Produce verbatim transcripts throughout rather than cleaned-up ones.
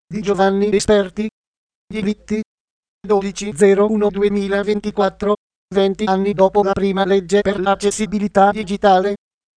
di Giovanni Esperti. Diritti. dodici zero uno duemilaventiquattro, venti anni dopo la prima legge per l'accessibilità digitale.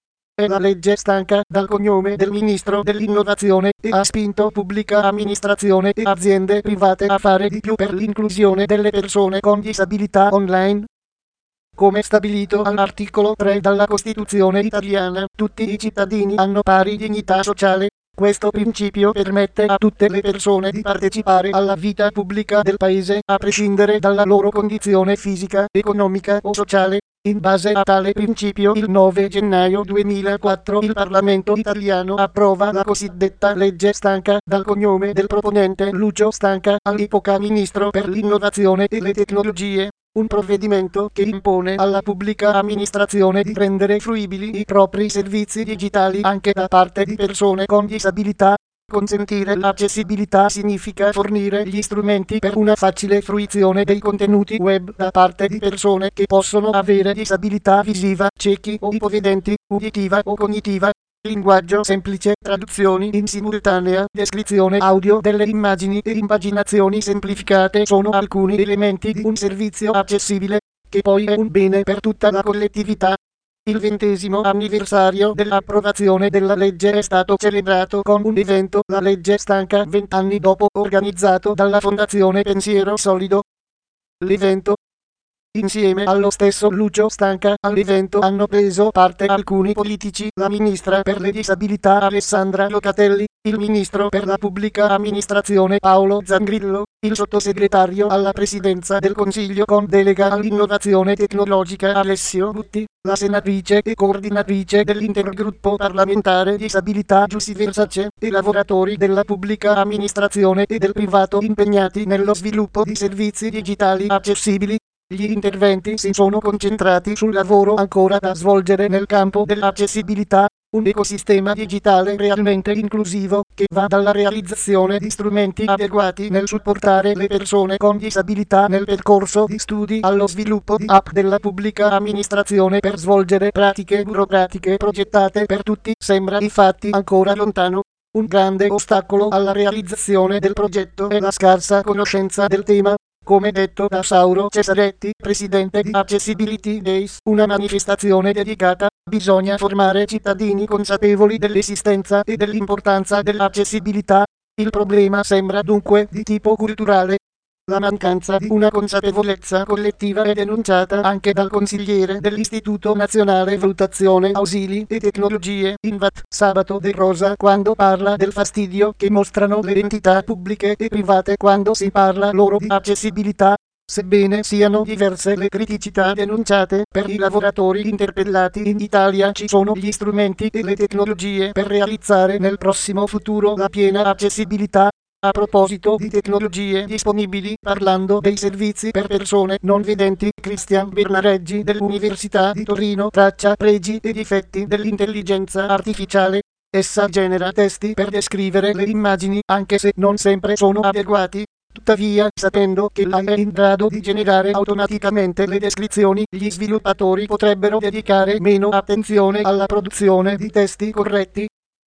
È la legge stanca dal cognome del ministro dell'innovazione e ha spinto pubblica amministrazione e aziende private a fare di più per l'inclusione delle persone con disabilità online. Come stabilito all'articolo tre della Costituzione italiana, tutti i cittadini hanno pari dignità sociale. Questo principio permette a tutte le persone di partecipare alla vita pubblica del Paese, a prescindere dalla loro condizione fisica, economica o sociale. In base a tale principio, il nove gennaio duemilaquattro il Parlamento italiano approva la cosiddetta legge stanca, dal cognome del proponente Lucio Stanca, all'epoca ministro per l'innovazione e le tecnologie. Un provvedimento che impone alla pubblica amministrazione di rendere fruibili i propri servizi digitali anche da parte di persone con disabilità. Consentire l'accessibilità significa fornire gli strumenti per una facile fruizione dei contenuti web da parte di persone che possono avere disabilità visiva, ciechi o ipovedenti, uditiva o cognitiva. Linguaggio semplice, traduzioni in simultanea, descrizione audio delle immagini e impaginazioni semplificate sono alcuni elementi di un servizio accessibile, che poi è un bene per tutta la collettività. Il ventesimo anniversario dell'approvazione della legge è stato celebrato con un evento, la legge stanca vent'anni dopo, organizzato dalla Fondazione Pensiero Solido. L'evento, insieme allo stesso Lucio Stanca, all'evento hanno preso parte alcuni politici, la ministra per le disabilità Alessandra Locatelli, il ministro per la pubblica amministrazione Paolo Zangrillo, il sottosegretario alla presidenza del Consiglio con delega all'innovazione tecnologica Alessio Butti, la senatrice e coordinatrice dell'intergruppo parlamentare disabilità Giussi Versace, e lavoratori della pubblica amministrazione e del privato impegnati nello sviluppo di servizi digitali accessibili. Gli interventi si sono concentrati sul lavoro ancora da svolgere nel campo dell'accessibilità, un ecosistema digitale realmente inclusivo, che va dalla realizzazione di strumenti adeguati nel supportare le persone con disabilità nel percorso di studi allo sviluppo di app della pubblica amministrazione per svolgere pratiche burocratiche progettate per tutti. Sembra infatti ancora lontano. Un grande ostacolo alla realizzazione del progetto è la scarsa conoscenza del tema. Come detto da Sauro Cesaretti, presidente di Accessibility Days, una manifestazione dedicata, bisogna formare cittadini consapevoli dell'esistenza e dell'importanza dell'accessibilità. Il problema sembra dunque di tipo culturale. La mancanza di una consapevolezza collettiva è denunciata anche dal consigliere dell'Istituto Nazionale Valutazione Ausili e Tecnologie, Invat, Sabato De Rosa, quando parla del fastidio che mostrano le entità pubbliche e private quando si parla loro di accessibilità. Sebbene siano diverse le criticità denunciate, per i lavoratori interpellati in Italia ci sono gli strumenti e le tecnologie per realizzare nel prossimo futuro la piena accessibilità. A proposito di tecnologie disponibili, parlando dei servizi per persone non vedenti, Cristian Bernareggi dell'Università di Torino traccia pregi e difetti dell'intelligenza artificiale. Essa genera testi per descrivere le immagini, anche se non sempre sono adeguati. Tuttavia, sapendo che l'A I è in grado di generare automaticamente le descrizioni, gli sviluppatori potrebbero dedicare meno attenzione alla produzione di testi corretti.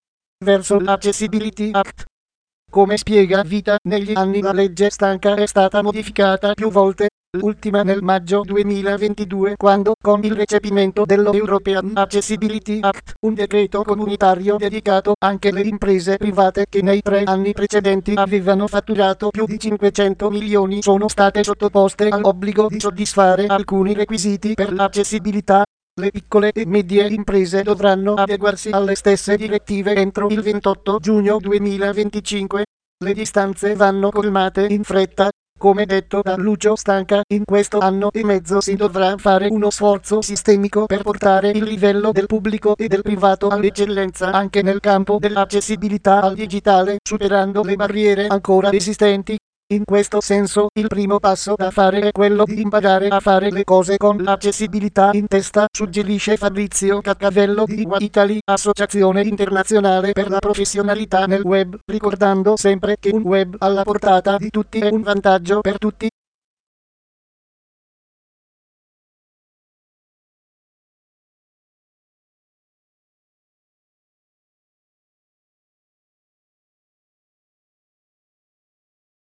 Verso l'Accessibility Act. Come spiega Vita, negli anni la legge stanca è stata modificata più volte, l'ultima nel maggio duemilaventidue quando, con il recepimento dello European Accessibility Act, un decreto comunitario dedicato anche alle imprese private che nei tre anni precedenti avevano fatturato più di cinquecento milioni sono state sottoposte all'obbligo di soddisfare alcuni requisiti per l'accessibilità. Le piccole e medie imprese dovranno adeguarsi alle stesse direttive entro il ventotto giugno duemilaventicinque. Le distanze vanno colmate in fretta. Come detto da Lucio Stanca, in questo anno e mezzo si dovrà fare uno sforzo sistemico per portare il livello del pubblico e del privato all'eccellenza anche nel campo dell'accessibilità al digitale, superando le barriere ancora esistenti. In questo senso, il primo passo da fare è quello di imparare a fare le cose con l'accessibilità in testa, suggerisce Fabrizio Caccavello di I W A Italy, Associazione Internazionale per la Professionalità nel Web, ricordando sempre che un web alla portata di tutti è un vantaggio per tutti.